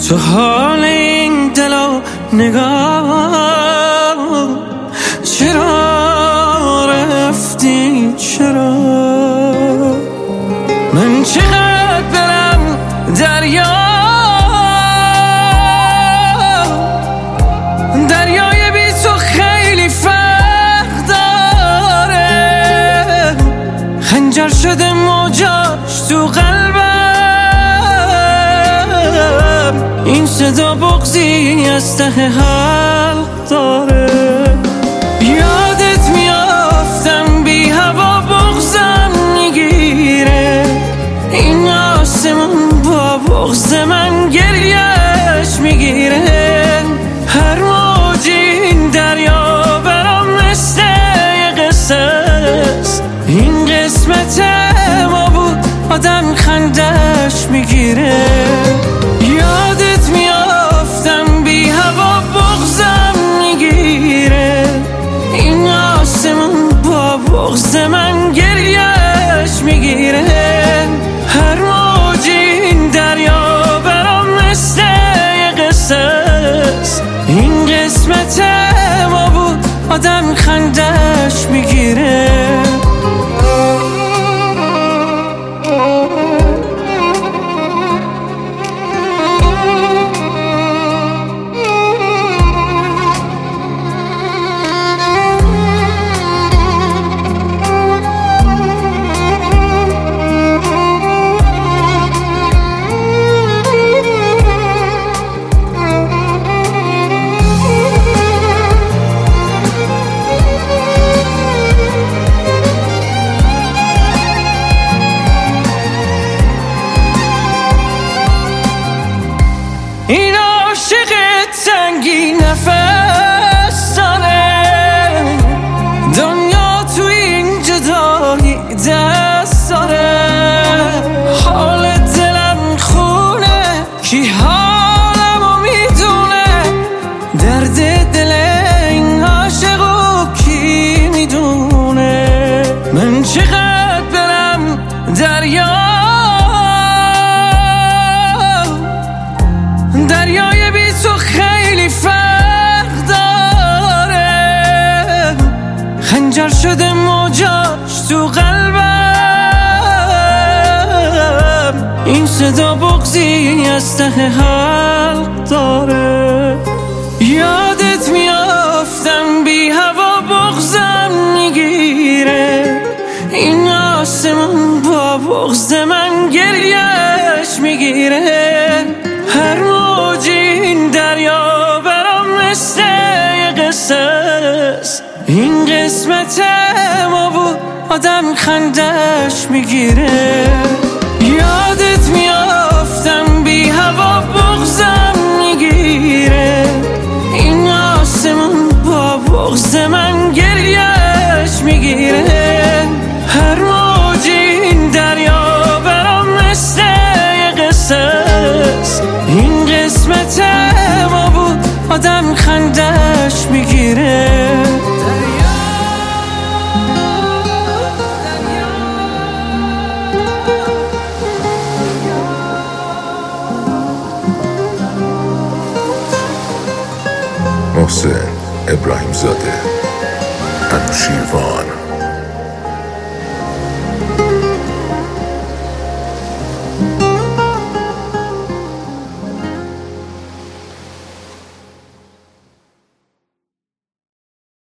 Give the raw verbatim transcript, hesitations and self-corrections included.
تو حال این دل و نگاه چرا رفتی؟ چرا من چقدر برم دریا دریای بی تو خیلی فرق داره، خنجر شده موجاش تو قلبم، این صدا بغضی از ته حلق داره. یادت میافتم بی هوا بغضم میگیره، این آسمون با بغض من گریهش میگیره. هر موج این دریا برام مثل یه قصه است، این قسمت ما بود آدم خندش میگیره. یادت میافتم بی هوا بغضم میگیره، این آسمون با بغض من گریهش میگیره. هر موج این دریا برام مثل یه قصه است، این قسمت ما بود آدم خندش میگیره. این عاشق تنگی نفس داره، دنیا تو این جدایی دست داره. حال دلم خونه، کی حالمو میدونه، درد دل این عاشقو کی میدونه. من چقدر برم دریا دریای بی تو خیلی فرق داره، خنجر شده موجاش تو قلبم، این صدا بغضی از ته حلق داره. یادت میافتم بی هوا بغضم میگیره، این آسمون با بغض من گریهش میگیره. هر موج این دریا برام مثل یه قصه است، این قسمت ما بود آدم خندش میگیره. یادت میافتم بی هوا بغضم میگیره، این آسمون با بغض من گریهش میگیره. هر موج این دریا برام مثل یه قصه است، این قسمت ما بود آدم خندش میگیره. محسن ابراهیم زاده، انوشیروان.